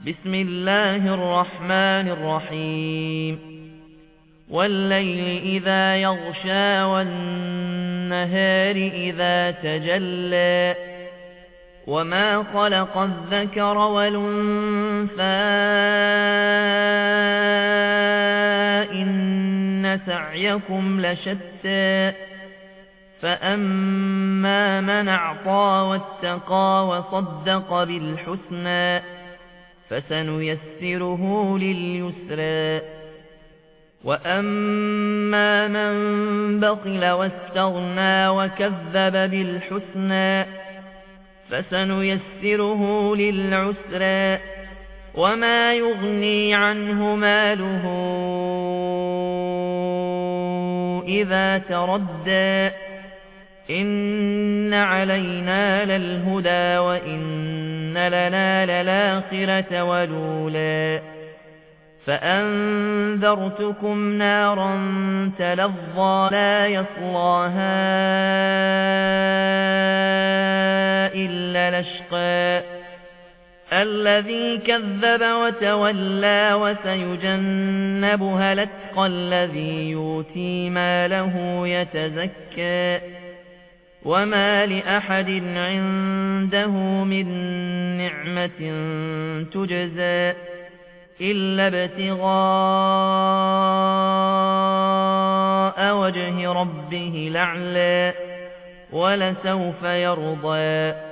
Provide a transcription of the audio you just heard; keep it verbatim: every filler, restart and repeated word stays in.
بسم الله الرحمن الرحيم والليل إذا يغشى والنهار إذا تجلى وما خلق الذكر والأنثى إن سعيكم لشتى فأما من أعطى واتقى وصدق بالحسنى فسنيسره لليسرى وأما من بخل واستغنى وكذب بالحسنى فسنيسره للعسرى وما يغني عنه ماله إذا تردى إن علينا للهدى وإن لنا للآخرة والأولى فأنذرتكم نارا تلظى لا يصلاها إلا الأشقى الذي كذب وتولى وسيجنبها الأتقى الذي يؤتي ماله يتزكى وما لأحد عنده من نعمة تجزى إلا ابتغاء وجه ربه الأعلى ولسوف يرضى